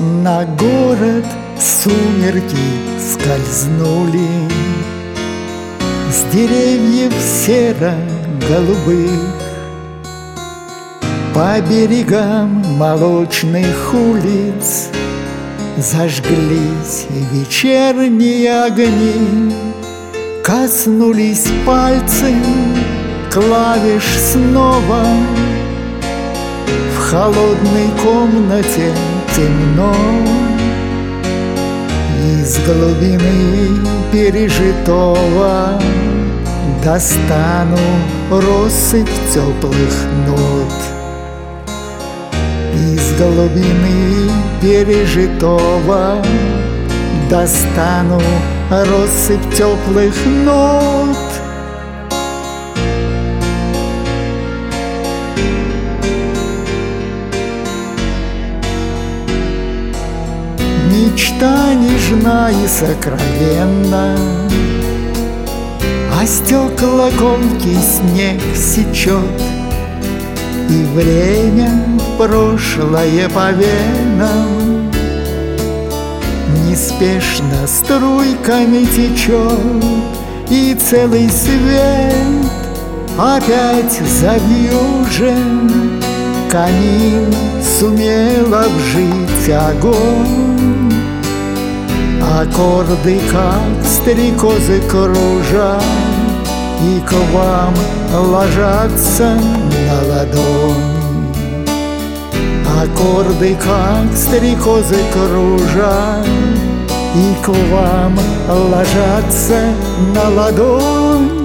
На город сумерки скользнули с деревьев серо-голубых. По берегам молочных улиц зажглись вечерние огни. Коснулись пальцы клавиш снова. В холодной комнате темно. Из глубины пережитого достану россыпь теплых нот. Из глубины пережитого достану россыпь теплых нот. Мечта нежна и сокровенна, а стекла колкий снег сечет, и время прошлое по венам неспешно струйками течет, и целый свет опять завьюжен. Камин сумел обжить огонь, аккорды, как стрекозы, кружат и к вам ложатся на ладонь. Аккорды, как стрекозы, кружат и к вам ложатся на ладонь.